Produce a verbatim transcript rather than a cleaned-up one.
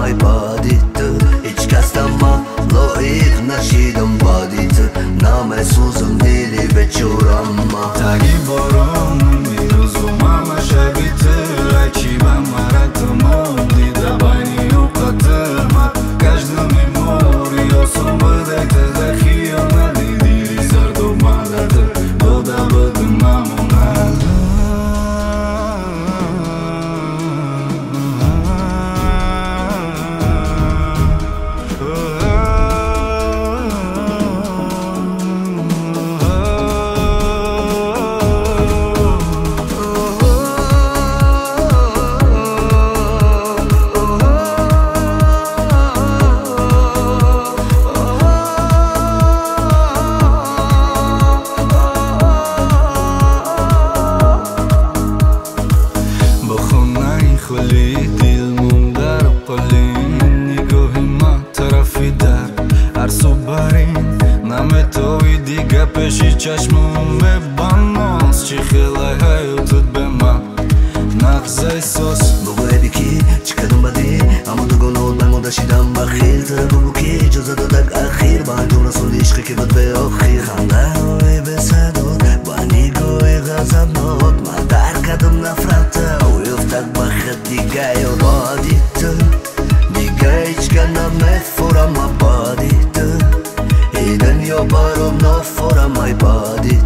ای بادی تو هیچ کس ما لایق نشیدم بادی تو نام سوزم دیلی به چورم ما تگی بارم میروزم همه شبی تو اکی به مرتم دیده بینی و قطرم کجد میموری آسان بده تدخی ندیدی زرد و مدد دوده بدم نمونه خلی دل موندر قلین نگاهی ما طرفی در هر سو برین نمه توی دیگه پیشی چشمم بباناس چی خیلی حیوتت به من نغزه ساس بگوه بیکی چکدم بدی اما دو گناه من مدشیدم بخیر تره بگو که جزا دادک اخیر با انجام رسول عشقی که بد به آخیر خنده های به صداد با نگاه غضبناک من در کدم نفرته دیگه یا بادی تو دیگه هیچ کنم نفورم ای بادی تو ای دنیا بارم نفورم ای بادی